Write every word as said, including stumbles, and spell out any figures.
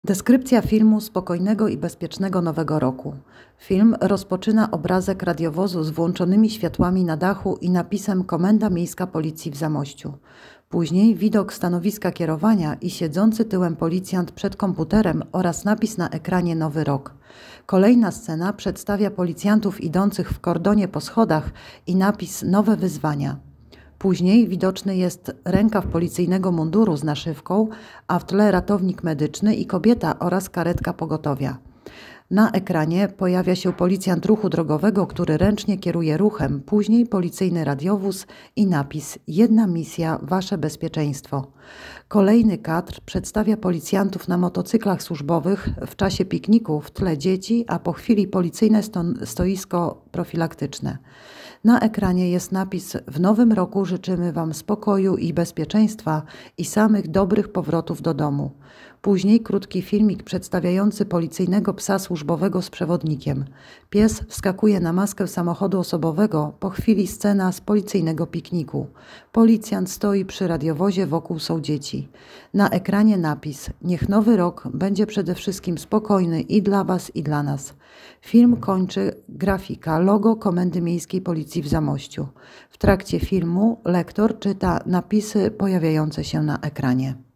Deskrypcja filmu spokojnego i bezpiecznego Nowego Roku. Film rozpoczyna obrazek radiowozu z włączonymi światłami na dachu i napisem Komenda Miejska Policji w Zamościu. Później widok stanowiska kierowania i siedzący tyłem policjant przed komputerem oraz napis na ekranie Nowy Rok. Kolejna scena przedstawia policjantów idących w kordonie po schodach i napis Nowe wyzwania. Później widoczny jest rękaw policyjnego munduru z naszywką, a w tle ratownik medyczny i kobieta oraz karetka pogotowia. Na ekranie pojawia się policjant ruchu drogowego, który ręcznie kieruje ruchem, później policyjny radiowóz i napis Jedna misja, wasze bezpieczeństwo. Kolejny kadr przedstawia policjantów na motocyklach służbowych w czasie pikniku, w tle dzieci, a po chwili policyjne sto- stoisko profilaktyczne. Na ekranie jest napis W nowym roku życzymy Wam spokoju i bezpieczeństwa i samych dobrych powrotów do domu. Później krótki filmik przedstawiający policyjnego psa służbowego z przewodnikiem. Pies wskakuje na maskę samochodu osobowego, po chwili scena z policyjnego pikniku. Policjant stoi przy radiowozie, wokół są dzieci. Na ekranie napis Niech nowy rok będzie przede wszystkim spokojny i dla Was i dla nas. Film kończy grafika logo Komendy Miejskiej Policji w Zamościu. W trakcie filmu lektor czyta napisy pojawiające się na ekranie.